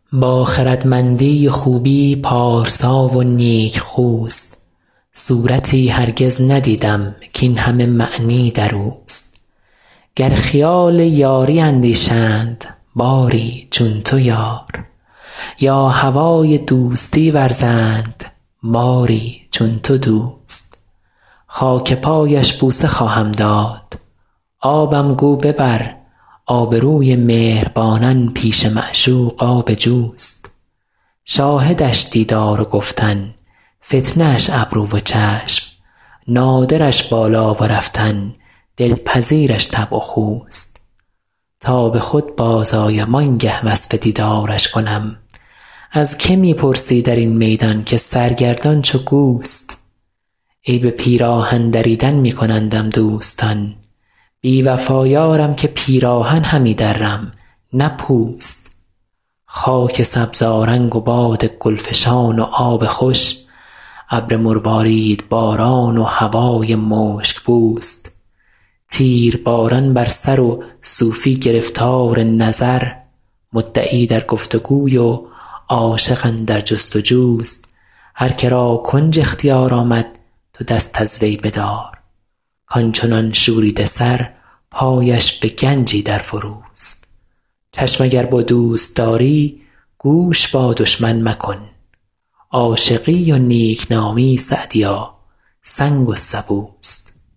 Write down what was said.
با خردمندی و خوبی پارسا و نیک خوست. صورتی هرگز ندیدم کاین همه معنی در اوست. گر خیال یاری اندیشند باری چون تو یار، یا هوای دوستی ورزند باری چون تو دوست. خاک پایش بوسه خواهم داد، آبم گو ببر. آبروی مهربانان پیش معشوق آب جوست. شاهدش دیدار و گفتن، فتنه اش ابرو و چشم. نادرش بالا و رفتن، دلپذیرش طبع و خوست. تا به خود باز آیم آنگه وصف دیدارش کنم. از که می پرسی در این میدان که سرگردان چو گوست. عیب پیراهن دریدن می کنندم دوستان، بی وفا یارم که پیراهن همی درم نه پوست. خاک سبزآرنگ و باد گلفشان و آب خوش، ابر مروارید باران و هوای مشک بوست. تیرباران بر سر و صوفی گرفتار نظر، مدعی در گفت و گوی و عاشق اندر جست و جوست. هر که را کنج اختیار آمد تو دست از وی بدار، کآن چنان شوریده سر پایش به گنجی در فروست. چشم اگر با دوست داری گوش با دشمن مکن. عاشقی و نیکنامی سعدیا سنگ و سبوست.